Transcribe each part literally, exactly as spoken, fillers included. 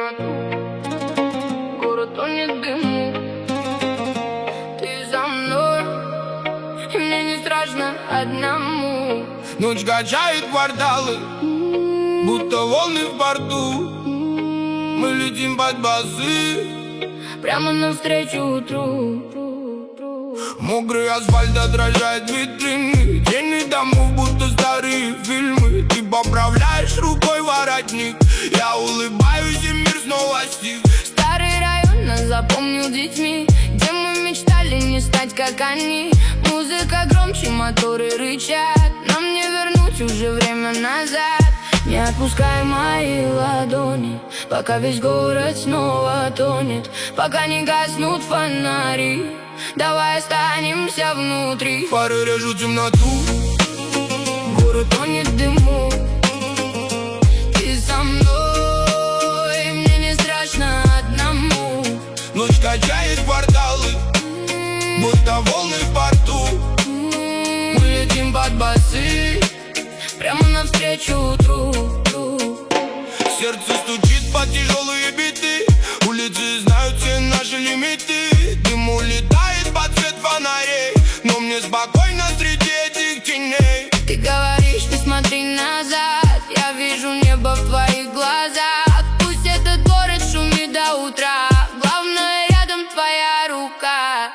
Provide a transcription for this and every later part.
темноту, город тонет в дыму. Ты за мной, и мне не страшно одному. Ночь качает кварталы, будто волны в порту. Мы летим под басы, прямо навстречу утру. Мокрый асфальт отражает витрины, тени домов, будто старые фильмы. Ты поправляешь рукой воротник, я улыбаюсь, и мир снова стих. Старый район нас запомнил детьми, где мы мечтали не стать как они. Музыка громче, моторы рычат, нам не вернуть уже время назад. Не отпускай мои ладони, пока весь город снова тонет, пока не гаснут фонари. Давай останемся внутри. Фары режут темноту, город тонет в дыму. Ты со мной, мне не страшно одному. ночь качает кварталы, будто волны в порту. Мы летим под басы, прямо навстречу утру. Сердце стучит под тяжелые биты, улицы знают все наши лимиты. Дым улетает под свет фонарей, но мне спокойно среди этих теней. Ты говоришь, не смотри назад, я вижу небо в твоих глазах. Пусть этот город шумит до утра, главное рядом твоя рука.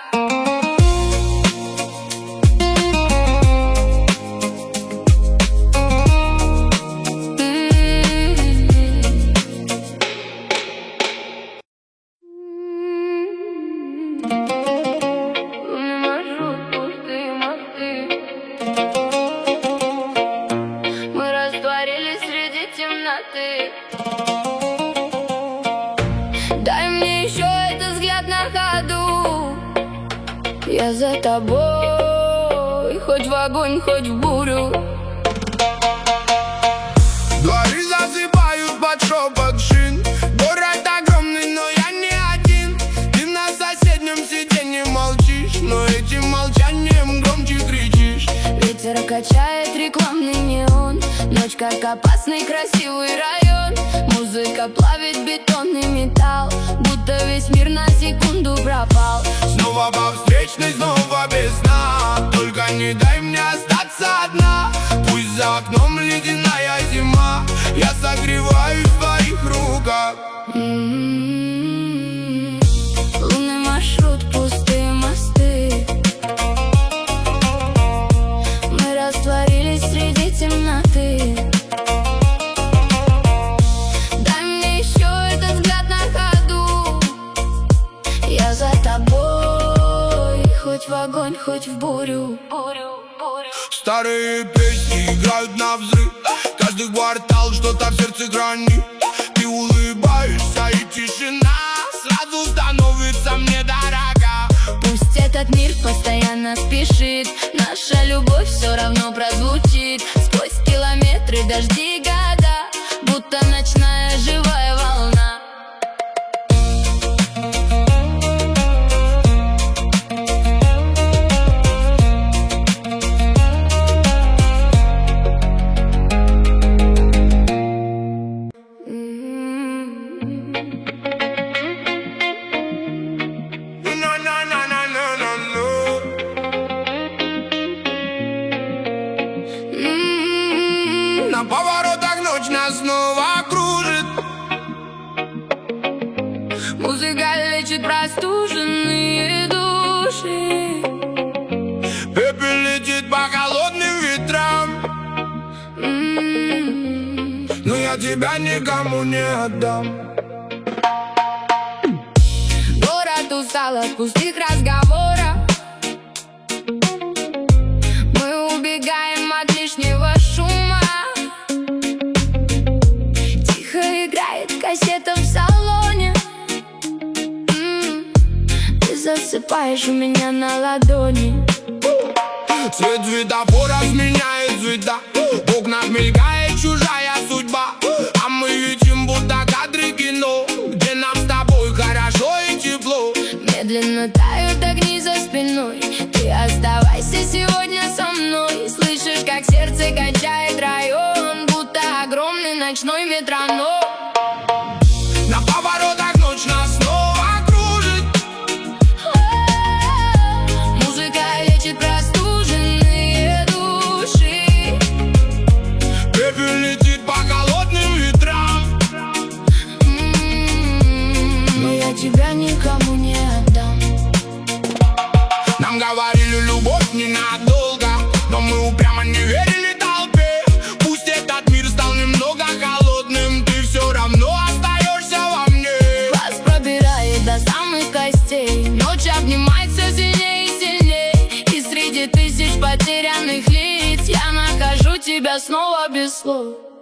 Дай мне еще этот взгляд на ходу. Я за тобой, хоть в огонь, хоть в бурю. Дворы засыпают под шепот шин. Город огромный, но я не один. Ты на соседнем сиденье молчишь, но этим молчанием громче кричишь. Ветер качает рекламный неон, ночь как опасный красивый район. Музыка плавит бетон и металл, будто весь мир на секунду пропал. Снова по встречной, снова без сна. Только не дай мне остаться одна. Пусть за окном ледяная зима, я согреваюсь в твоих руках. М-м-м. Лунный маршрут, пустые мосты. Мы растворились среди темноты. Дай мне еще этот взгляд на ходу. Я за тобой, хоть в огонь, хоть в бурю. Старые песни играют на взрыв, каждый квартал что-то в сердце хранит. Ты улыбаешься, и тишина сразу становится мне дорога. Пусть этот мир постоянно спешит, наша любовь все равно прозвучит. Сквозь километры, дожди, года, будто ночная живая волна. На поворотах ночь нас снова кружит. Музыка лечит простуженные души. Пепел летит по холодным ветрам. М-м-м. Но я тебя никому не отдам. Город устал от пустых разговоров. Мы убегаем от лишнего шума. Тихо играет кассета в салоне. М-м. Ты засыпаешь у меня на ладони. Свет светофора меняет цвета, в окнах мелькает чужая судьба. А мы видим будто кадры кино, где нам с тобой хорошо и тепло. Медленно тают огни за спиной. Ты оставайся сегодня со мной. Слышишь, как сердце качает район, будто огромный ночной метроном. На поворот тебя снова без слов.